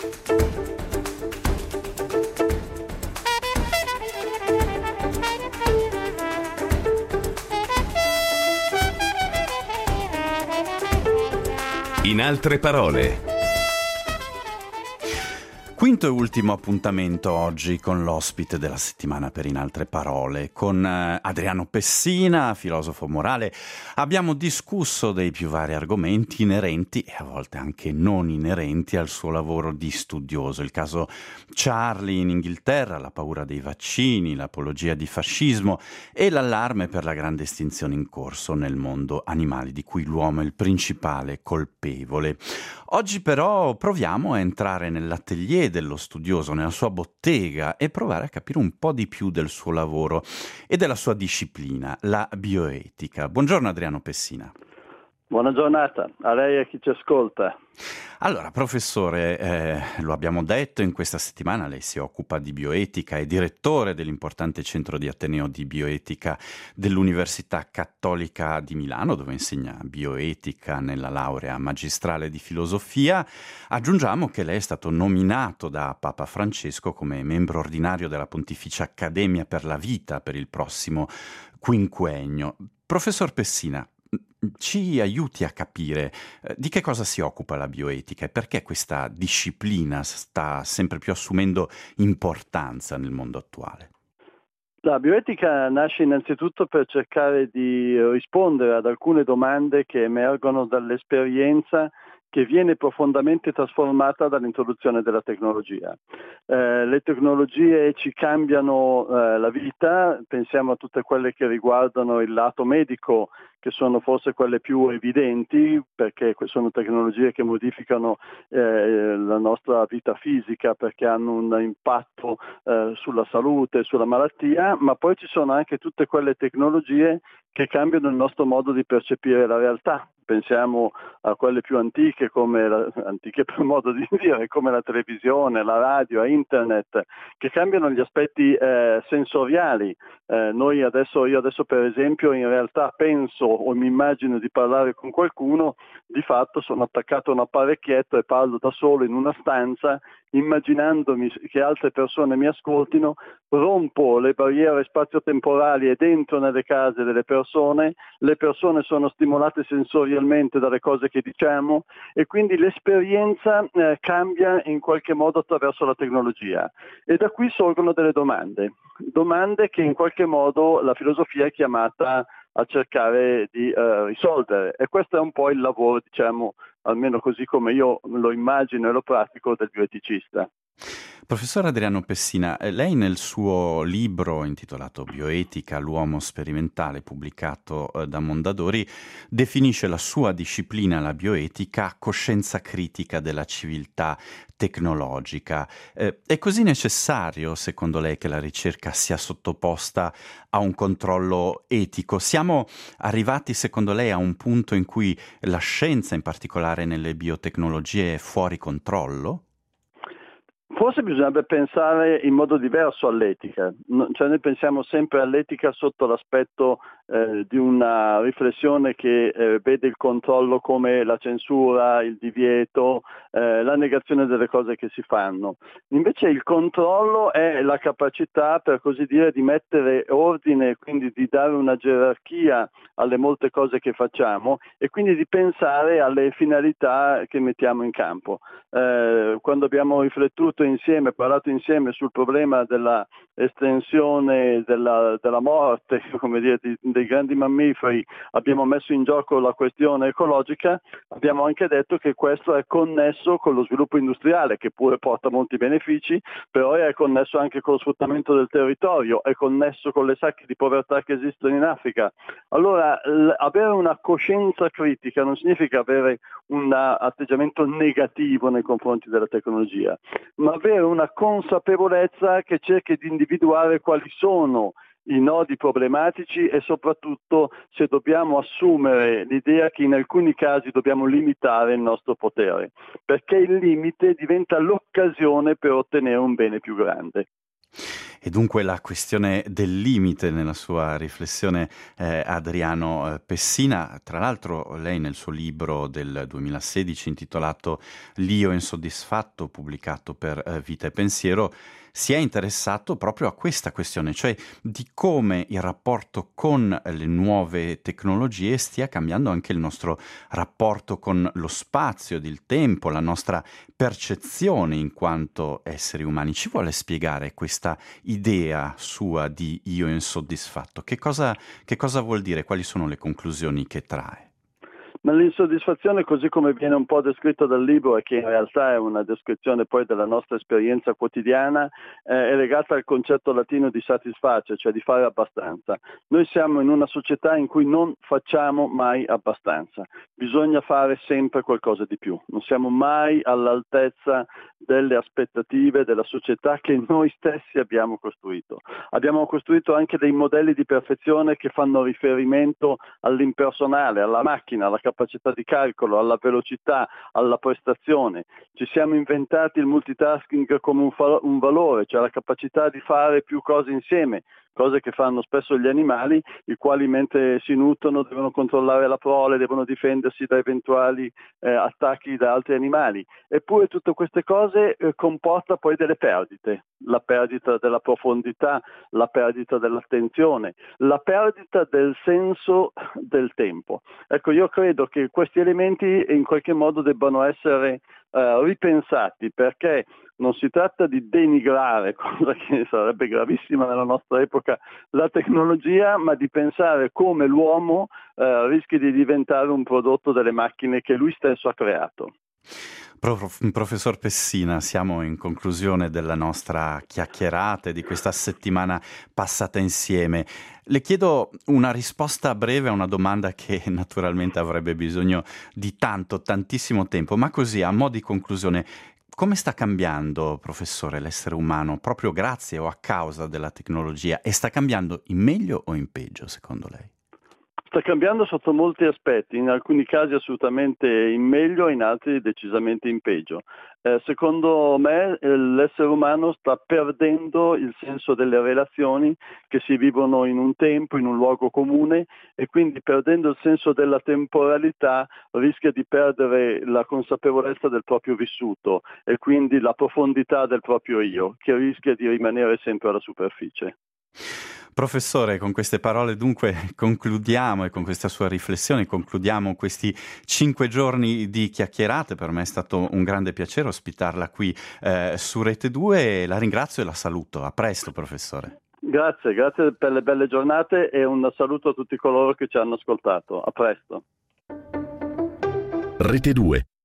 In altre parole. Quinto e ultimo appuntamento oggi con l'ospite della settimana per In altre parole, con Adriano Pessina, filosofo morale. Abbiamo discusso dei più vari argomenti inerenti e a volte anche non inerenti al suo lavoro di studioso. Il caso Charlie in Inghilterra, la paura dei vaccini, l'apologia di fascismo e l'allarme per la grande estinzione in corso nel mondo animali, di cui l'uomo è il principale colpevole. Oggi però proviamo a entrare nell'atelier dello studioso, nella sua bottega, e provare a capire un po' di più del suo lavoro e della sua disciplina, la bioetica. Buongiorno Adriano Pessina. Buona giornata a lei e a chi ci ascolta. Allora, professore, lo abbiamo detto, in questa settimana lei si occupa di bioetica, è direttore dell'importante centro di Ateneo di bioetica dell'Università Cattolica di Milano, dove insegna bioetica nella laurea magistrale di filosofia. Aggiungiamo che lei è stato nominato da Papa Francesco come membro ordinario della Pontificia Accademia per la Vita per il prossimo quinquennio. Professor Pessina, ci aiuti a capire di che cosa si occupa la bioetica e perché questa disciplina sta sempre più assumendo importanza nel mondo attuale. La bioetica nasce innanzitutto per cercare di rispondere ad alcune domande che emergono dall'esperienza che viene profondamente trasformata dall'introduzione della tecnologia. Le tecnologie ci cambiano la vita, pensiamo a tutte quelle che riguardano il lato medico, che sono forse quelle più evidenti, perché sono tecnologie che modificano la nostra vita fisica, perché hanno un impatto sulla salute, sulla malattia, ma poi ci sono anche tutte quelle tecnologie che cambiano il nostro modo di percepire la realtà. Pensiamo a quelle più antiche, antiche per modo di dire, come la televisione, la radio, internet, che cambiano gli aspetti sensoriali. Io adesso per esempio in realtà penso o mi immagino di parlare con qualcuno, di fatto sono attaccato a un apparecchietto e parlo da solo in una stanza, immaginandomi che altre persone mi ascoltino, rompo le barriere spazio-temporali ed entro nelle case delle persone, le persone sono stimolate sensorialmente dalle cose che diciamo e quindi l'esperienza cambia in qualche modo attraverso la tecnologia e da qui sorgono delle domande che in qualche modo la filosofia è chiamata a cercare di risolvere e questo è un po' il lavoro, diciamo, almeno così come io lo immagino e lo pratico del bioeticista. Professor Adriano Pessina, lei nel suo libro intitolato Bioetica, l'uomo sperimentale, pubblicato da Mondadori, definisce la sua disciplina, la bioetica, coscienza critica della civiltà tecnologica. È così necessario, secondo lei, che la ricerca sia sottoposta a un controllo etico? Siamo arrivati, secondo lei, a un punto in cui la scienza, in particolare nelle biotecnologie, è fuori controllo? Forse bisognerebbe pensare in modo diverso all'etica, cioè noi pensiamo sempre all'etica sotto l'aspetto di una riflessione che vede il controllo come la censura, il divieto, la negazione delle cose che si fanno. Invece il controllo è la capacità, per così dire, di mettere ordine, quindi di dare una gerarchia alle molte cose che facciamo e quindi di pensare alle finalità che mettiamo in campo. Quando abbiamo riflettuto insieme, parlato insieme sul problema della estensione della morte, come dire, dei grandi mammiferi, abbiamo messo in gioco la questione ecologica, abbiamo anche detto che questo è connesso con lo sviluppo industriale, che pure porta molti benefici, però è connesso anche con lo sfruttamento del territorio, è connesso con le sacche di povertà che esistono in Africa. Allora, avere una coscienza critica non significa avere un atteggiamento negativo nei confronti della tecnologia, ma avere una consapevolezza che cerchi di individuare quali sono i nodi problematici e soprattutto se dobbiamo assumere l'idea che in alcuni casi dobbiamo limitare il nostro potere, perché il limite diventa l'occasione per ottenere un bene più grande. E dunque la questione del limite nella sua riflessione, Adriano Pessina. Tra l'altro lei nel suo libro del 2016 intitolato L'io insoddisfatto, pubblicato per Vita e Pensiero, si è interessato proprio a questa questione, cioè di come il rapporto con le nuove tecnologie stia cambiando anche il nostro rapporto con lo spazio, il tempo, la nostra percezione in quanto esseri umani. Ci vuole spiegare questa idea sua di io insoddisfatto? Che cosa vuol dire? Quali sono le conclusioni che trae? Ma l'insoddisfazione, così come viene un po' descritta dal libro e che in realtà è una descrizione poi della nostra esperienza quotidiana, è legata al concetto latino di satisface, cioè di fare abbastanza. Noi siamo in una società in cui non facciamo mai abbastanza, bisogna fare sempre qualcosa di più, non siamo mai all'altezza delle aspettative della società che noi stessi abbiamo costruito. Abbiamo costruito anche dei modelli di perfezione che fanno riferimento all'impersonale, alla macchina, alla capacità di calcolo, alla velocità, alla prestazione. Ci siamo inventati il multitasking come un valore, cioè la capacità di fare più cose insieme, cose che fanno spesso gli animali, i quali mentre si nutrono devono controllare la prole, devono difendersi da eventuali attacchi da altri animali. Eppure tutte queste cose comporta poi delle perdite, la perdita della profondità, la perdita dell'attenzione, la perdita del senso del tempo. Ecco, io credo che questi elementi in qualche modo debbano essere ripensati, perché non si tratta di denigrare, cosa che sarebbe gravissima nella nostra epoca, la tecnologia, ma di pensare come l'uomo rischi di diventare un prodotto delle macchine che lui stesso ha creato. Professor Pessina, siamo in conclusione della nostra chiacchierata e di questa settimana passata insieme. Le chiedo una risposta breve a una domanda che naturalmente avrebbe bisogno di tantissimo tempo, ma così a mo' di conclusione, come sta cambiando, professore, l'essere umano proprio grazie o a causa della tecnologia? E sta cambiando in meglio o in peggio, secondo lei? Sta cambiando sotto molti aspetti, in alcuni casi assolutamente in meglio, in altri decisamente in peggio. Secondo me l'essere umano sta perdendo il senso delle relazioni che si vivono in un tempo, in un luogo comune, e quindi perdendo il senso della temporalità rischia di perdere la consapevolezza del proprio vissuto e quindi la profondità del proprio io, che rischia di rimanere sempre alla superficie. Professore, con queste parole dunque concludiamo e con questa sua riflessione concludiamo questi 5 giorni di chiacchierate. Per me è stato un grande piacere ospitarla qui su Rete 2. La ringrazio e la saluto. A presto, professore. Grazie per le belle giornate e un saluto a tutti coloro che ci hanno ascoltato. A presto. Rete 2.